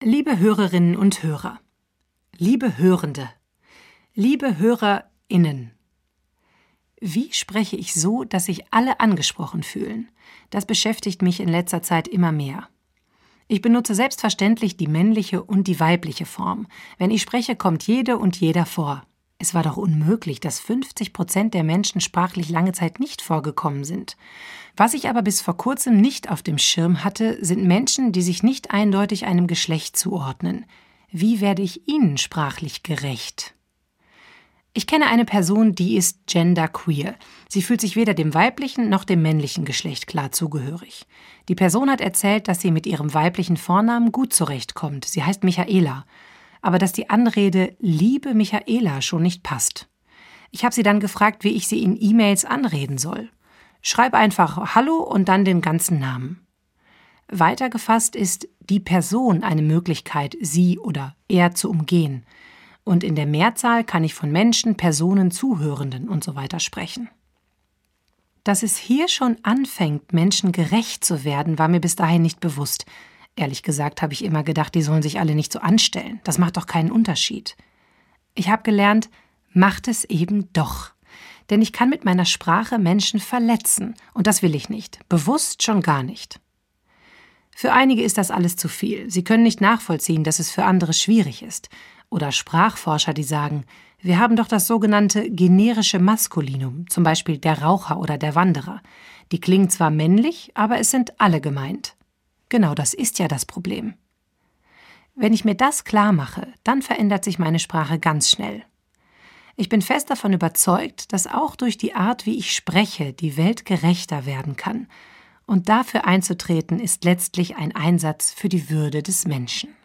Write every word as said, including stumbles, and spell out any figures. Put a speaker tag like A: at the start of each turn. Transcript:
A: Liebe Hörerinnen und Hörer, liebe Hörende, liebe HörerInnen. Wie spreche ich so, dass sich alle angesprochen fühlen? Das beschäftigt mich in letzter Zeit immer mehr. Ich benutze selbstverständlich die männliche und die weibliche Form. Wenn ich spreche, kommt jede und jeder vor. Es war doch unmöglich, dass fünfzig Prozent der Menschen sprachlich lange Zeit nicht vorgekommen sind. Was ich aber bis vor kurzem nicht auf dem Schirm hatte, sind Menschen, die sich nicht eindeutig einem Geschlecht zuordnen. Wie werde ich ihnen sprachlich gerecht? Ich kenne eine Person, die ist genderqueer. Sie fühlt sich weder dem weiblichen noch dem männlichen Geschlecht klar zugehörig. Die Person hat erzählt, dass sie mit ihrem weiblichen Vornamen gut zurechtkommt. Sie heißt Michaela. Aber dass die Anrede »Liebe Michaela« schon nicht passt. Ich habe sie dann gefragt, wie ich sie in E-Mails anreden soll. Schreib einfach »Hallo« und dann den ganzen Namen. Weiter gefasst ist die Person eine Möglichkeit, sie oder er zu umgehen. Und in der Mehrzahl kann ich von Menschen, Personen, Zuhörenden und so weiter sprechen. Dass es hier schon anfängt, Menschen gerecht zu werden, war mir bis dahin nicht bewusst. Ehrlich gesagt habe ich immer gedacht, die sollen sich alle nicht so anstellen. Das macht doch keinen Unterschied. Ich habe gelernt, macht es eben doch. Denn ich kann mit meiner Sprache Menschen verletzen. Und das will ich nicht. Bewusst schon gar nicht. Für einige ist das alles zu viel. Sie können nicht nachvollziehen, dass es für andere schwierig ist. Oder Sprachforscher, die sagen, wir haben doch das sogenannte generische Maskulinum, zum Beispiel der Raucher oder der Wanderer. Die klingen zwar männlich, aber es sind alle gemeint. Genau das ist ja das Problem. Wenn ich mir das klar mache, dann verändert sich meine Sprache ganz schnell. Ich bin fest davon überzeugt, dass auch durch die Art, wie ich spreche, die Welt gerechter werden kann. Und dafür einzutreten, ist letztlich ein Einsatz für die Würde des Menschen.